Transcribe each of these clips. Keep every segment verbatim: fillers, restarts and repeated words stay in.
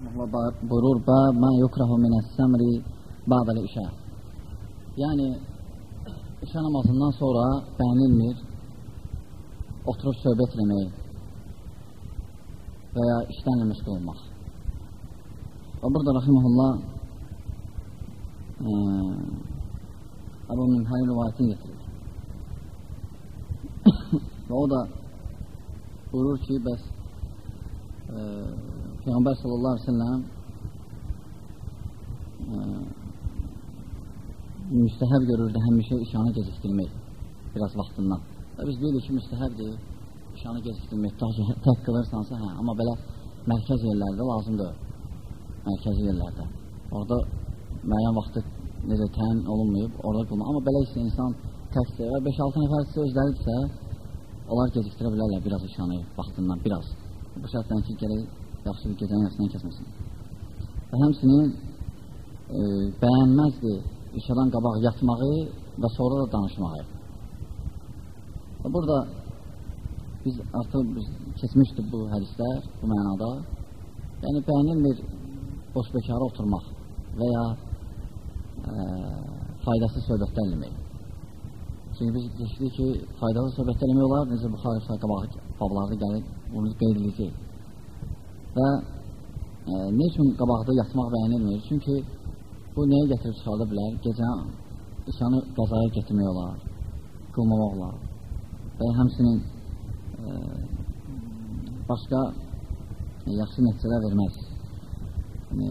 buyurur, bəb mə yukrahu minəs-səmri ba'dəl işə. Yəni, işə namazından sonra bəyənilmir, oturub söhbət eləmək və ya işdən məşğul olmaq. Və burada rahiməhullah Əbu Minhənin rivayətini getirir. Və o da buyurur ki, bəs e, Peyğəmbər sallallahu aleyhi ve sellem e, müstəhəb görürdü həmişə işanı gecikdirmək biraz vaxtından. Və biz deyirik ki, müstəhəbdir işanı gecikdirmək, tək qılırsansa, hə, amma belə mərkəz yerlərdə lazımdır, mərkəzi yerlərdə. Orada müəyyən vaxtı necə təyin olunmayıb, orada qılmaq. Amma belə isə insan təkdir və beş altı nəfərsə özləridirsə, onlar gecikdirə bilərlər biraz işanı vaxtından, biraz. Bu şərtdən ki, gələk yaxşı bir gecənin yarısından kəsməsin. Və həmsinin e, bəyənməzdir işadan qabaq yatmağı və sonra da danışmağı. Və burada biz artıq biz keçmişdik bu hədislər, bu mənada. Yəni, bəyənilmir boş bekara oturmaq və ya e, faydasız söhbətlər eləmək. Çünki biz deşdik ki, faydalı söhbətlər eləmək olar, necə Buxari qabağı bablarda gəlib, bunu qeyd edəcək. Və e, ne üçün qabaqda yatmaq bəyənilmir? Çünki bu nəyə gətirib çıxarda bilər? Gecə işanı qəzaya getirmək olar, qılmamaq olar. Və həmsinin e, başqa e, yaxşı nəticələr verməz. Yəni,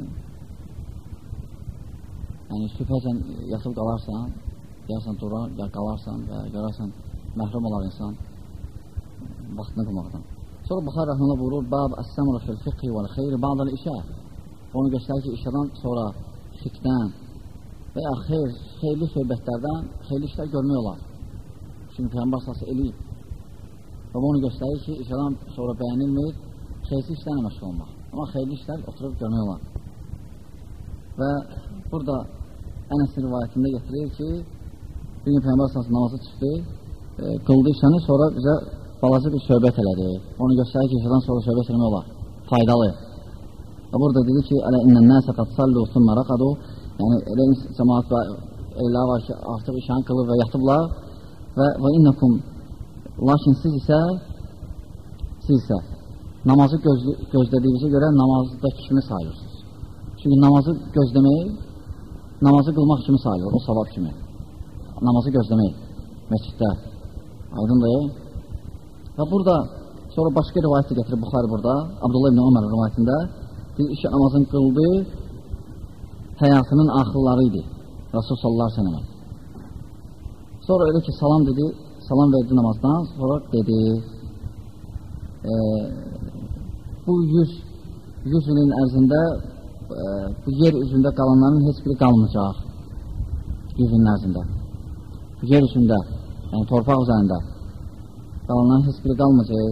yəni şübhəcən yatıb qalarsan, deyərsən durar, ya qalarsan və görərsən məhrum olar insan vaxtını qılmaqdan. Sonra Buxari rəhməllah buyurur, Bab əs-səmru fil-fiqhi vəl-xeyri ba'dəl işə. Onu göstərir ki, işədən sonra fiqdən və ya xeyr, xeyirli söhbətlərdən xeyirli işlər görmək olar. Çünki Peyğəmbər sası eləyib. Və onu göstərir ki, işədən sonra bəyənilməyib, xeyirli işlərlə məşğul olmaq. Amma xeyirli işlər oturub görmək olar. Və burada Ənəsin rivayətində getirir ki, bir gün Peyğəmbər sası namazı çıxdı, e, qıldı işəni, sonra bizə balaca bir söhbət elədi. Onu göstərir ki, işədən sonra söhbət eləmək olar. Faydalı. Və burada dedi ki, Ələ innən nəsə qad sallu thumma raqadu. Yəni, elə cəmaat və elə var ki, artıq işəni qılır və yatıblar. Və, və innəkum, lakin siz isə, siz isə namazı gözlə, gözlədiyinizə görə namazdakı kimi sayılırsınız. Çünki namazı gözləmək, namazı qılmaq kimi sayılır, o savab kimi. Namazı gözləmək, məsciddə. Aydındır. Və burada, sonra başqa rivayətdə gətirib Buxari burada, Abdullah ibn Ömər rivayətində, bir işi namazın qıldı, həyatının axırları idi, Rasul sallallahu aleyhi ve sellem. Sonra öyle ki, salam dedi, salam verdi namazdan, sonra dedi, e, bu yüz, yüz ilin ərzində, e, bu yer üzündə qalanların heç biri qalmayacaq, yüz ilin ərzində. Bu yer üzündə, yəni torpaq üzərində, qalanların heç biri qalmayacaq.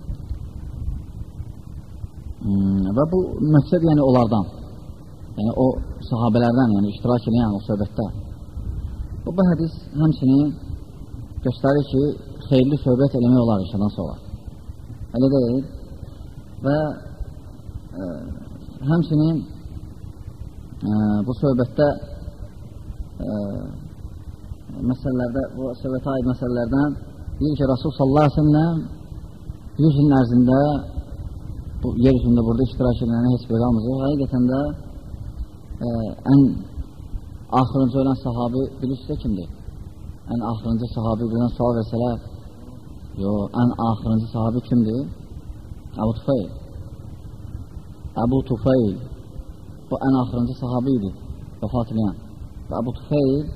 Hmm, və bu məqsəd yəni onlardan, yəni o sahabələrdən, yəni iştirak edən o söhbətdə. Bu, bu hədis həmsinin göstərir ki, xeyirli söhbət eləmək olar işədən sonra. Elə deyil. Və e, həmsinin e, bu söhbətdə e, məsələlərdə, bu söhbətə aid məsələlərdən deyir ki, Rasul sallallahu aleyhi ve sellem yüz ilin ərzində bu yer üzündə burada iştirak edilənə heç bir qalmayacaq. Həqiqətən də e, ən axırıncı ölən sahabi bilirsə kimdir? Ən axırıncı sahabi birdən sual versələr, yox, ən axırıncı sahabi kimdir? Əbu Tufayl. Əbu Tufayl. Bu ən axırıncı sahabi idi, vəfat edən. Və Əbu Tufayl e,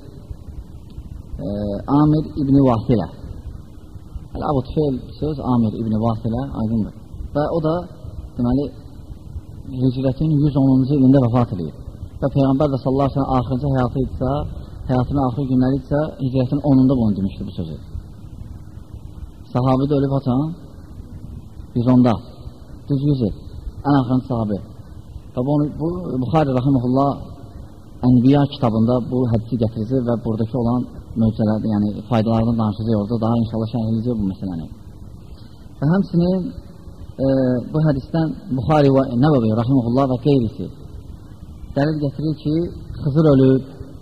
Amir İbni Vasilə. Əbu Tufayl söz Amir İbni Vasilə aydındır. Və o da deməli, hicrətin yüz onuncu ilində vəfat edir. Və Peyğəmbər də sallallahu aleyhi ve sellem axırıncı həyatı idisə, həyatının axır günləri idisə, hicrətin onunda bunu demişdi bu sözü. Sahabi də ölüb haçan? yüz onda. Düz yüz il. Ən axırıncı sahabi. Və bu, bu Buxari rahiməhullah Ənbiya kitabında bu hədisi gətirəcək və buradakı olan möcüzələr, yəni faydalarını danışacaq orada, daha inşallah şərh edəcək bu məsələni. Və həmsinin e, bu hədisdən Buxari və Nəbəvi rahimehullah və qeyrisi dəlil gətirir ki, Xızır ölüb.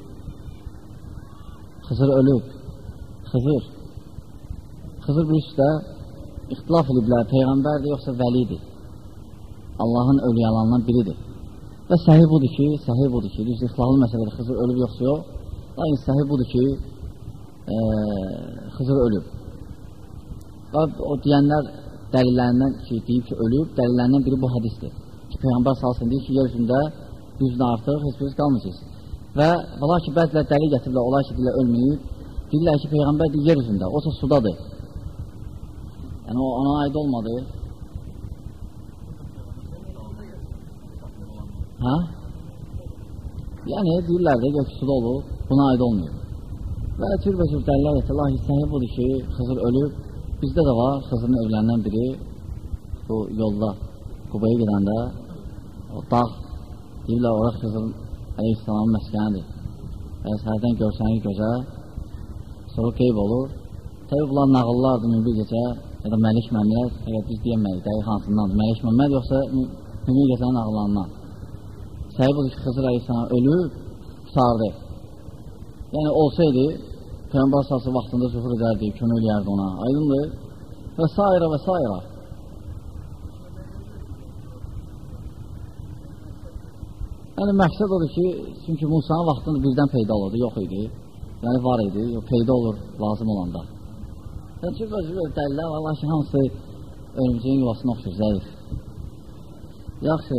Xızır ölüb. Xızır. Xızır bu üstə ixtilaf ediblər, Peyğəmbərdir, yoxsa vəlidir. Allahın ölüyalarından biridir. Və səhih budur ki, səhih budur ki, düzdür, ixtilaflı məsələdir, Xızır ölüb yoxsa yox. Lakin səhih budur ki, e, Xızır ölüb. Və o deyənlər dəlillərindən ki, deyib ki, ölüb, dəlillərindən biri bu hədisdir. Ki, Peyğəmbər salsın deyir ki, yer üzündə yüzdən artıq heç birisi qalmayacaqsınız. Və valla ki, bəzilər dəlil gətirilər, olar ki, deyirlər, ölməyib. Deyirlər ki, Peyğəmbər deyir, yer üzündə, o da sudadır. Yəni, o ona aid olmadı. Hə? Yəni, deyirlər də, yox ki, suda olur, buna aid olmuyor. Və cürbəcür dəlillər gətirir, lakin səhih budur ki, Xızır ölüb. Bizdə də var, Xızırın evlərindən biri, bu yolda, Qubaya gedəndə, o dağ, deyirlər, oraq Xızırın Əleyhisselamın məskənidir. Əgər səhərdən görsəniz gözə, sonra qeyb olur. Təbii, bunlar nağıllardır, mübir gecə, ya da Məlik Məmməd, əgər biz deyəməyik, dəqiq hansındandır, Məlik Məmməd yoxsa mübir gecənin nağıllarından. Səhib odur ki, Xızır Əleyhisselam ölüb, qutardı. Yəni, olsaydı, Peyğəmbər sası vaxtında zühur edərdi, kömək eləyərdi ona, aydındır və s. və s. Yəni, məqsəd odur ki, çünki Musanın vaxtında birdən peyda olurdu, yox idi, yəni var idi, peyda olur lazım olanda. Yəni, çünki özü dəlilər, Allah ki, hansı ölümcəyin yuvasına oxşur, zəif. Yaxşı,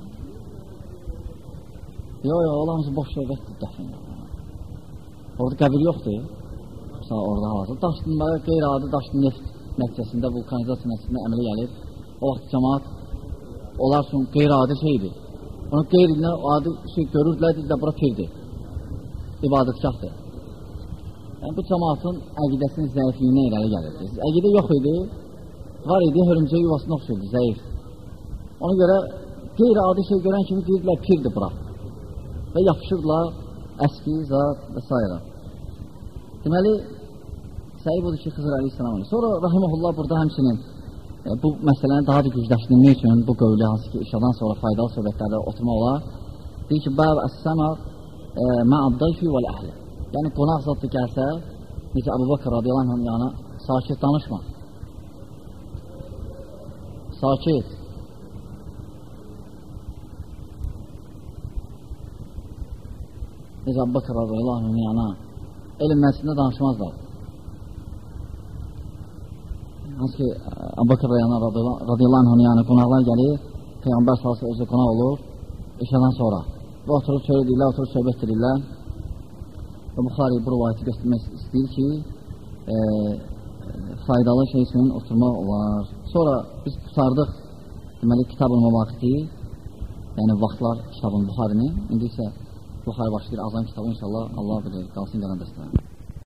yox, yox, Allah hamısı boş söhbətdir, dəfin. Orada qəbir yoxdur. Orada hazır. Daşdınlara qeyri-adi daşdın neft nəticəsində, vulkanizasiya nəticəsində əmələ gəlib. O vaxt cəmaat onlar üçün qeyri-adi şeydir. Onu qeyri-adi adi şey görürdülər, dedilər, bura pirdir. İbadətgahdır. Yəni, bu cəmaatın əqidəsinin zəifliyinə irəli gəlirdi. Əqidə yox idi, var idi, hörümcək yuvasına oxşurdu, zəif. Ona görə qeyri-adi şey görən kimi deyirdilər, pirdir bura. Və yapışırdılar əski, zat və s. Deməli, səhib odur ki, Xızır Əleyhisselam olur. Sonra Rahiməhullah burada həmçinin e, bu məsələni daha da gücləşdirmək üçün bu qövlü hansı ki, işadan sonra faydalı söhbətlərdə oturma olar. Deyir ki, bəb əs-səmər mə'ad-dayfi vəl-əhli. Yəni, qonaq zatlı gəlsə, necə Əbu Bakır radiyallahu anh yana, sakit danışma. Sakit. Necə Əbu Bakır radiyallahu anh yana, elm məclisində danışmazlar. Hansı ki, Əbu Bakır radiyallahu anh yəni qonaqlar gəlir, Peyğəmbər salası özü qonaq olur, işədən sonra. Və oturub söylədirlər, oturub söhbət edirlər. Və Buxari bu rivayəti göstərmək istəyir ki, e, faydalı şey üçün oturmaq olar. Sonra biz tutardıq, deməli, kitab-ı məvaqiti, yəni vaxtlar kitabın Buxarinin. İndi isə Buxari başlayır, azan kitabı inşallah Allah bilir, qalsın gələn dəstələr.